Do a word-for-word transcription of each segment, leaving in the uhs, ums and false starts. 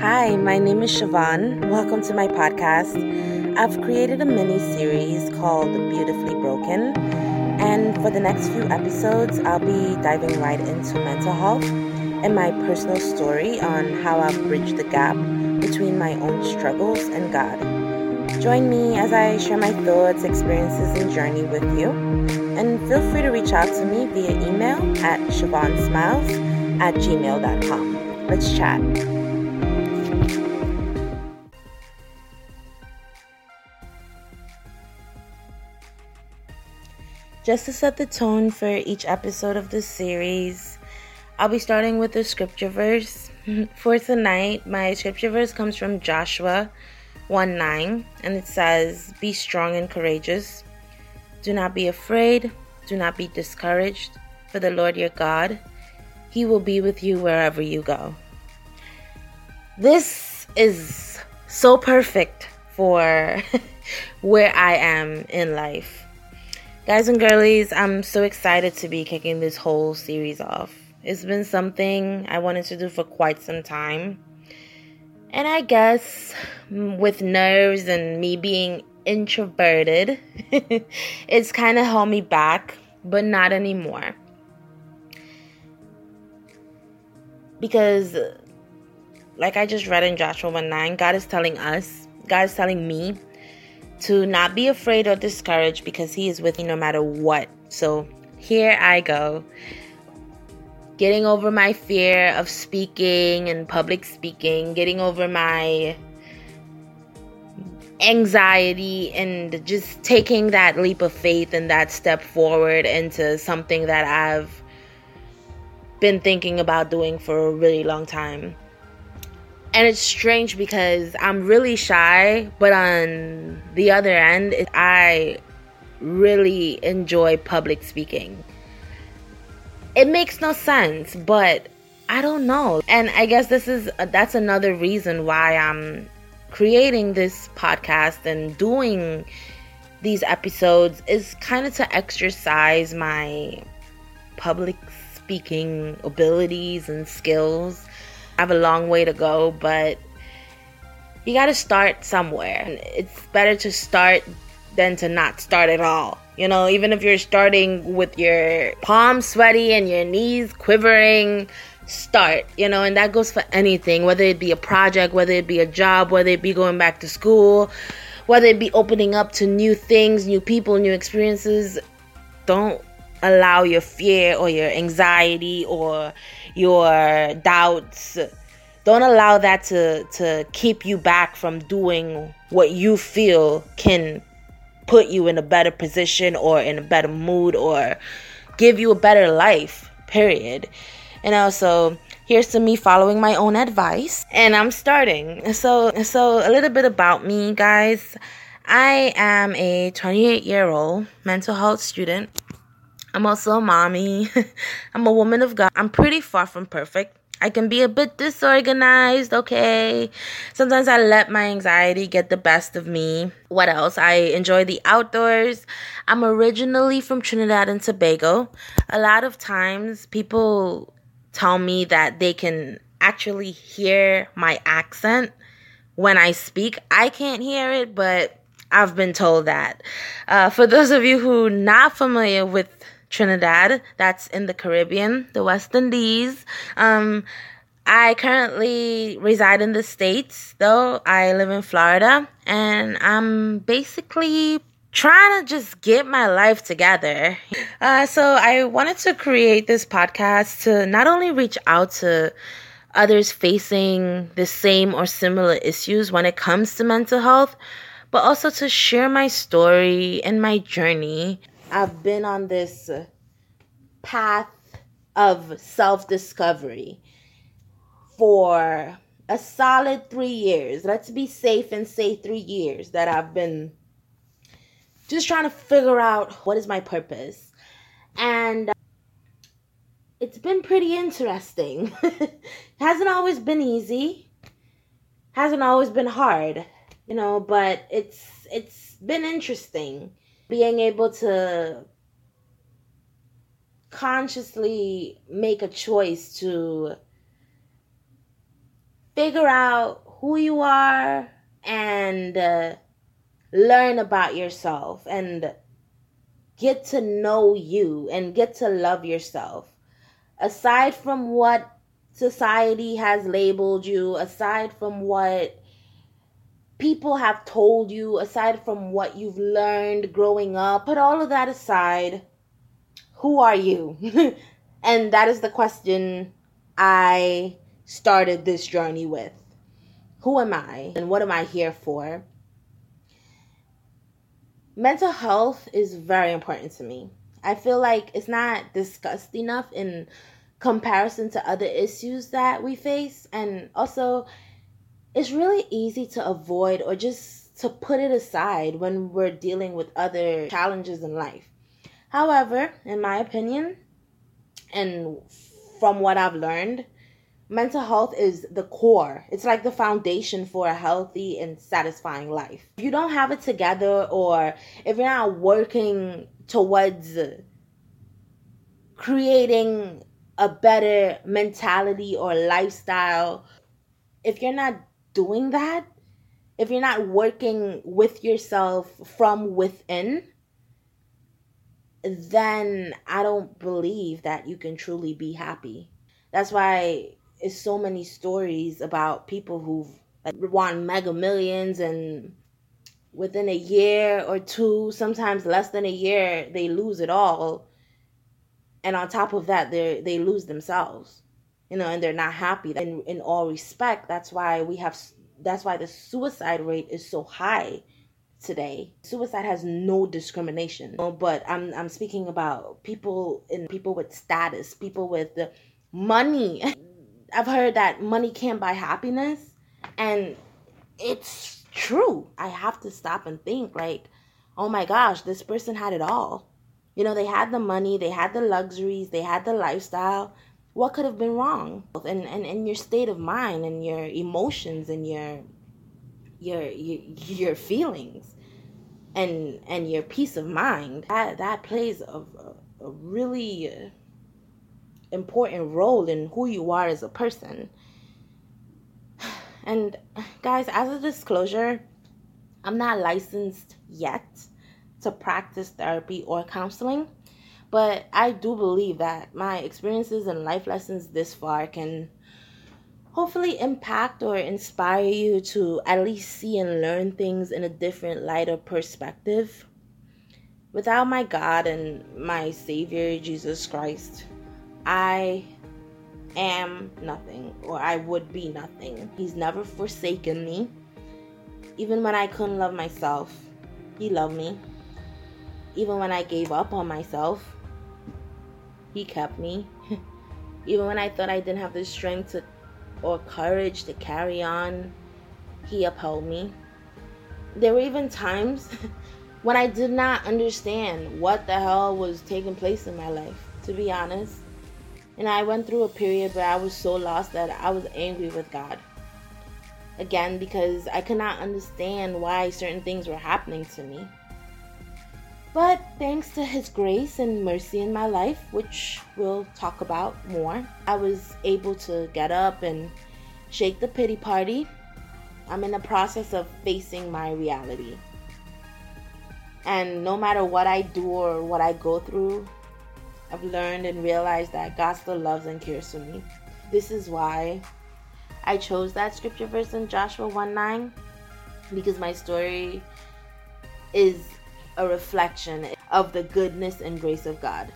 Hi, my name is Siobhan. Welcome to my podcast. I've created a mini series called Beautifully Broken, and for the next few episodes, I'll be diving right into mental health and my personal story on how I've bridged the gap between my own struggles and God. Join me as I share my thoughts, experiences, and journey with you. And feel free to reach out to me via email at siobhansmiles at gmail dot com. Let's chat. Just to set the tone for each episode of this series, I'll be starting with a scripture verse. For tonight, my scripture verse comes from Joshua one nine, and it says, "Be strong and courageous. Do not be afraid. Do not be discouraged. For the Lord your God, He will be with you wherever you go." This is so perfect for where I am in life. Guys and girlies, I'm so excited to be kicking this whole series off. It's been something I wanted to do for quite some time. And I guess with nerves and me being introverted, it's kind of held me back, but not anymore. Because like I just read in Joshua one nine, God is telling us, God is telling me to not be afraid or discouraged because He is with you no matter what. So here I go, getting over my fear of speaking and public speaking, getting over my anxiety and just taking that leap of faith and that step forward into something that I've been thinking about doing for a really long time. And it's strange because I'm really shy, but on the other end, I really enjoy public speaking. It makes no sense, but I don't know. And I guess this is that's another reason why I'm creating this podcast and doing these episodes, is kind of to exercise my public speaking abilities and skills. I have a long way to go, but you got to start somewhere. It's better to start than to not start at all. You know, even if you're starting with your palms sweaty and your knees quivering, start, you know, and that goes for anything, whether it be a project, whether it be a job, whether it be going back to school, whether it be opening up to new things, new people, new experiences. Don't allow your fear or your anxiety or your doubts, don't allow that to, to keep you back from doing what you feel can put you in a better position or in a better mood or give you a better life, period. And also, here's to me following my own advice, and I'm starting. So, so a little bit about me, guys. I am a twenty-eight year old mental health student. I'm also a mommy. I'm a woman of God. I'm pretty far from perfect. I can be a bit disorganized, okay? Sometimes I let my anxiety get the best of me. What else? I enjoy the outdoors. I'm originally from Trinidad and Tobago. A lot of times people tell me that they can actually hear my accent when I speak. I can't hear it, but I've been told that. Uh, for those of you who are not familiar with Trinidad, that's in the Caribbean, the West Indies. Um, I currently reside in the States, though. I live in Florida, and I'm basically trying to just get my life together. Uh, so I wanted to create this podcast to not only reach out to others facing the same or similar issues when it comes to mental health, but also to share my story and my journey. I've been on this path of self-discovery for a solid three years. Let's be safe and say three years that I've been just trying to figure out what is my purpose. And it's been pretty interesting. Hasn't always been easy. Hasn't always been hard, you know, but it's it's been interesting being able to consciously make a choice to figure out who you are and uh, learn about yourself and get to know you and get to love yourself. Aside from what society has labeled you, aside from what people have told you, aside from what you've learned growing up, put all of that aside. Who are you? And that is the question I started this journey with. Who am I? And what am I here for? Mental health is very important to me. I feel like it's not discussed enough in comparison to other issues that we face. And also, it's really easy to avoid or just to put it aside when we're dealing with other challenges in life. However, in my opinion, and from what I've learned, mental health is the core. It's like the foundation for a healthy and satisfying life. If you don't have it together, or if you're not working towards creating a better mentality or lifestyle, if you're not doing that, if you're not working with yourself from within, then I don't believe that you can truly be happy. That's why it's so many stories about people who've like won mega millions, and within a year or two, sometimes less than a year, they lose it all. And on top of that, they they lose themselves, you know, and they're not happy. In in all respect, that's why we have that's why the suicide rate is so high today. Suicide has no discrimination. But I'm I'm speaking about people in people with status, people with the money. I've heard that money can't buy happiness, and it's true. I have to stop and think like, oh my gosh, this person had it all. You know, they had the money, they had the luxuries, they had the lifestyle. What could have been wrong? And and, and your state of mind and your emotions and your your your, your feelings and and your peace of mind, that that plays a, a, a really important role in who you are as a person. And guys, as a disclosure, I'm not licensed yet to practice therapy or counseling, but I do believe that my experiences and life lessons this far can hopefully impact or inspire you to at least see and learn things in a different light or perspective. Without my God and my Savior, Jesus Christ, I am nothing, or I would be nothing. He's never forsaken me. Even when I couldn't love myself, He loved me. Even when I gave up on myself, He kept me. Even when I thought I didn't have the strength to or courage to carry on, He upheld me. There were even times when I did not understand what the hell was taking place in my life, to be honest. And I went through a period where I was so lost that I was angry with God. Again, because I could not understand why certain things were happening to me. But thanks to His grace and mercy in my life, which we'll talk about more, I was able to get up and shake the pity party. I'm in the process of facing my reality. And no matter what I do or what I go through, I've learned and realized that God still loves and cares for me. This is why I chose that scripture verse in Joshua one nine, because my story is a reflection of the goodness and grace of God.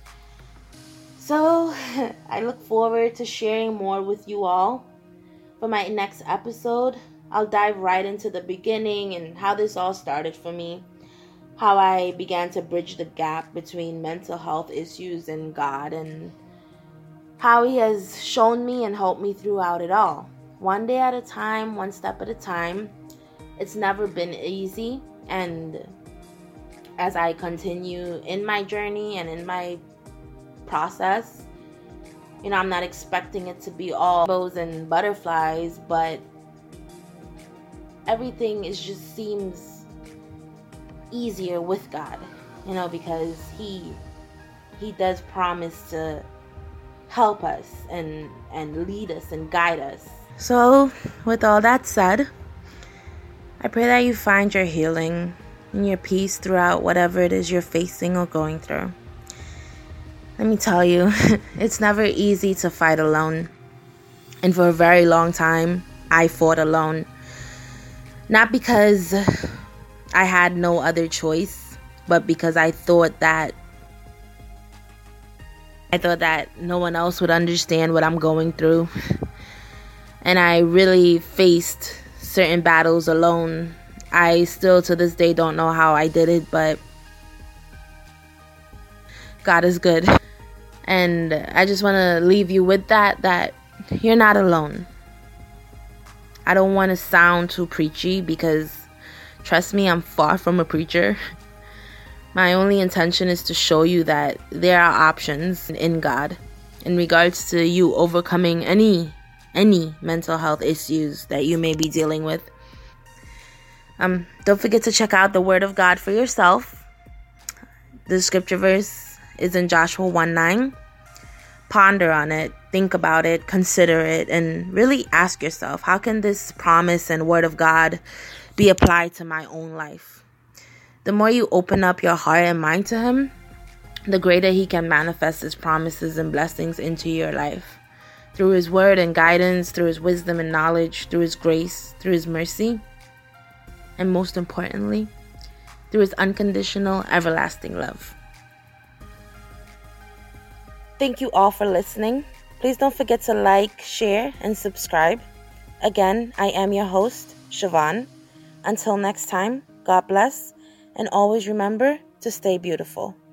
So I look forward to sharing more with you all. For my next episode, I'll dive right into the beginning and how this all started for me, how I began to bridge the gap between mental health issues and God, and how He has shown me and helped me throughout it all. One day at a time, one step at a time. It's never been easy, and as I continue in my journey and in my process, you know, I'm not expecting it to be all rainbows and butterflies, but everything is just seems easier with God, you know, because He He does promise to help us and and lead us and guide us. So, with all that said, I pray that you find your healing and your peace throughout whatever it is you're facing or going through. Let me tell you, it's never easy to fight alone. And for a very long time, I fought alone. Not because I had no other choice, but because I thought that I thought that no one else would understand what I'm going through. And I really faced certain battles alone. I still to this day don't know how I did it, but God is good. And I just want to leave you with that, that you're not alone. I don't want to sound too preachy because, trust me, I'm far from a preacher. My only intention is to show you that there are options in God in regards to you overcoming any any mental health issues that you may be dealing with. Um, don't forget to check out the Word of God for yourself. The scripture verse is in Joshua one nine. Ponder on it, think about it, consider it, and really ask yourself, how can this promise and Word of God be applied to my own life? The more you open up your heart and mind to Him, the greater He can manifest His promises and blessings into your life. Through His word and guidance, through His wisdom and knowledge, through His grace, through His mercy, and most importantly, through His unconditional, everlasting love. Thank you all for listening. Please don't forget to like, share, and subscribe. Again, I am your host, Siobhan. Until next time, God bless, and always remember to stay beautiful.